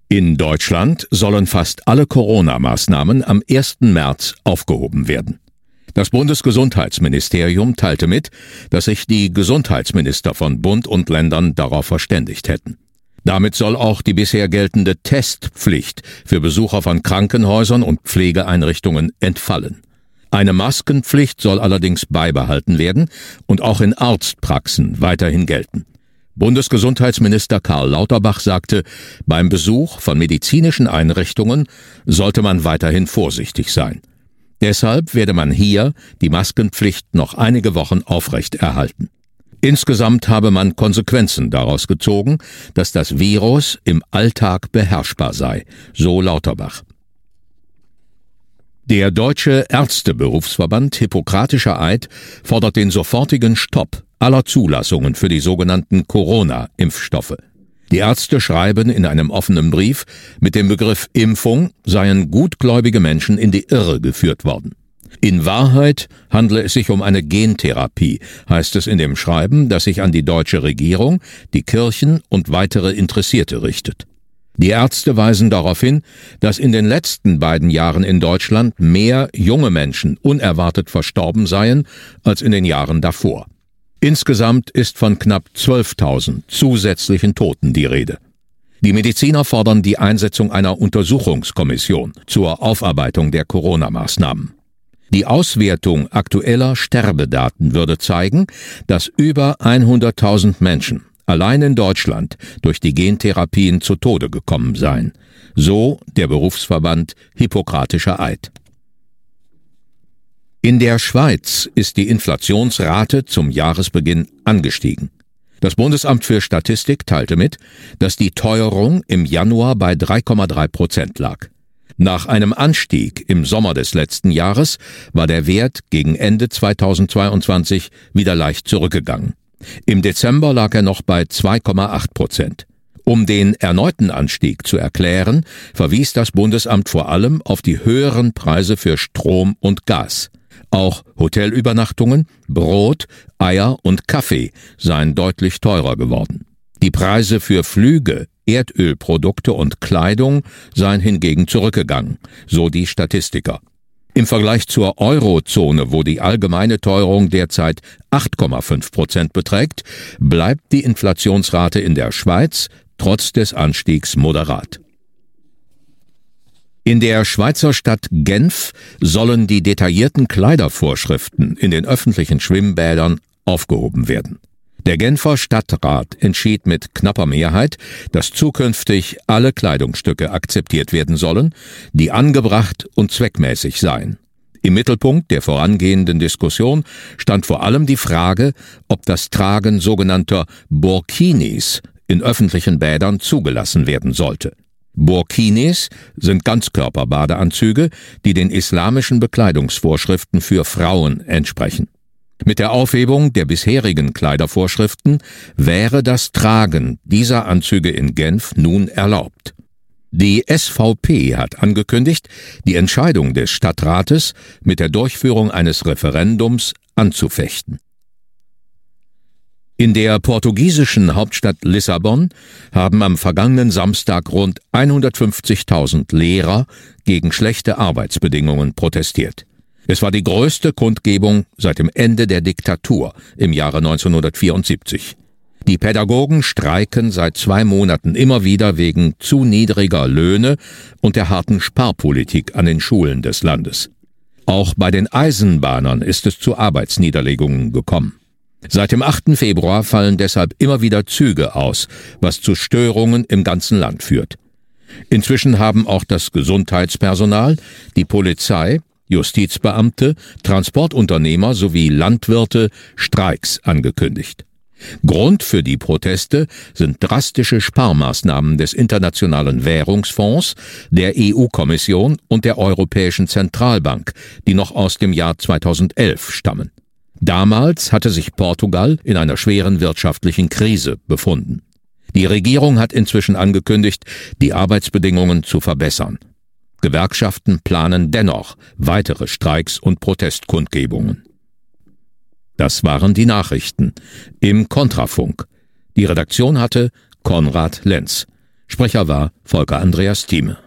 In Deutschland sollen fast alle Corona-Maßnahmen am 1. März aufgehoben werden. Das Bundesgesundheitsministerium teilte mit, dass sich die Gesundheitsminister von Bund und Ländern darauf verständigt hätten. Damit soll auch die bisher geltende Testpflicht für Besucher von Krankenhäusern und Pflegeeinrichtungen entfallen. Eine Maskenpflicht soll allerdings beibehalten werden und auch in Arztpraxen weiterhin gelten. Bundesgesundheitsminister Karl Lauterbach sagte, beim Besuch von medizinischen Einrichtungen sollte man weiterhin vorsichtig sein. Deshalb werde man hier die Maskenpflicht noch einige Wochen aufrechterhalten. Insgesamt habe man Konsequenzen daraus gezogen, dass das Virus im Alltag beherrschbar sei, so Lauterbach. Der Deutsche Ärzteberufsverband Hippokratischer Eid fordert den sofortigen Stopp aller Zulassungen für die sogenannten Corona-Impfstoffe. Die Ärzte schreiben in einem offenen Brief, mit dem Begriff Impfung seien gutgläubige Menschen in die Irre geführt worden. In Wahrheit handle es sich um eine Gentherapie, heißt es in dem Schreiben, das sich an die deutsche Regierung, die Kirchen und weitere Interessierte richtet. Die Ärzte weisen darauf hin, dass in den letzten beiden Jahren in Deutschland mehr junge Menschen unerwartet verstorben seien als in den Jahren davor. Insgesamt ist von knapp 12.000 zusätzlichen Toten die Rede. Die Mediziner fordern die Einsetzung einer Untersuchungskommission zur Aufarbeitung der Corona-Maßnahmen. Die Auswertung aktueller Sterbedaten würde zeigen, dass über 100.000 Menschen allein in Deutschland durch die Gentherapien zu Tode gekommen seien. So der Berufsverband Hippokratischer Eid. In der Schweiz ist die Inflationsrate zum Jahresbeginn angestiegen. Das Bundesamt für Statistik teilte mit, dass die Teuerung im Januar bei 3,3% lag. Nach einem Anstieg im Sommer des letzten Jahres war der Wert gegen Ende 2022 wieder leicht zurückgegangen. Im Dezember lag er noch bei 2,8%. Um den erneuten Anstieg zu erklären, verwies das Bundesamt vor allem auf die höheren Preise für Strom und Gas. Auch Hotelübernachtungen, Brot, Eier und Kaffee seien deutlich teurer geworden. Die Preise für Flüge, Erdölprodukte und Kleidung seien hingegen zurückgegangen, so die Statistiker. Im Vergleich zur Eurozone, wo die allgemeine Teuerung derzeit 8,5% beträgt, bleibt die Inflationsrate in der Schweiz trotz des Anstiegs moderat. In der Schweizer Stadt Genf sollen die detaillierten Kleidervorschriften in den öffentlichen Schwimmbädern aufgehoben werden. Der Genfer Stadtrat entschied mit knapper Mehrheit, dass zukünftig alle Kleidungsstücke akzeptiert werden sollen, die angebracht und zweckmäßig seien. Im Mittelpunkt der vorangehenden Diskussion stand vor allem die Frage, ob das Tragen sogenannter Burkinis in öffentlichen Bädern zugelassen werden sollte. Burkinis sind Ganzkörperbadeanzüge, die den islamischen Bekleidungsvorschriften für Frauen entsprechen. Mit der Aufhebung der bisherigen Kleidervorschriften wäre das Tragen dieser Anzüge in Genf nun erlaubt. Die SVP hat angekündigt, die Entscheidung des Stadtrates mit der Durchführung eines Referendums anzufechten. In der portugiesischen Hauptstadt Lissabon haben am vergangenen Samstag rund 150.000 Lehrer gegen schlechte Arbeitsbedingungen protestiert. Es war die größte Kundgebung seit dem Ende der Diktatur im Jahre 1974. Die Pädagogen streiken seit 2 Monaten immer wieder wegen zu niedriger Löhne und der harten Sparpolitik an den Schulen des Landes. Auch bei den Eisenbahnern ist es zu Arbeitsniederlegungen gekommen. Seit dem 8. Februar fallen deshalb immer wieder Züge aus, was zu Störungen im ganzen Land führt. Inzwischen haben auch das Gesundheitspersonal, die Polizei, Justizbeamte, Transportunternehmer sowie Landwirte Streiks angekündigt. Grund für die Proteste sind drastische Sparmaßnahmen des Internationalen Währungsfonds, der EU-Kommission und der Europäischen Zentralbank, die noch aus dem Jahr 2011 stammen. Damals hatte sich Portugal in einer schweren wirtschaftlichen Krise befunden. Die Regierung hat inzwischen angekündigt, die Arbeitsbedingungen zu verbessern. Gewerkschaften planen dennoch weitere Streiks und Protestkundgebungen. Das waren die Nachrichten im Kontrafunk. Die Redaktion hatte Konrad Lenz. Sprecher war Volker Andreas Thieme.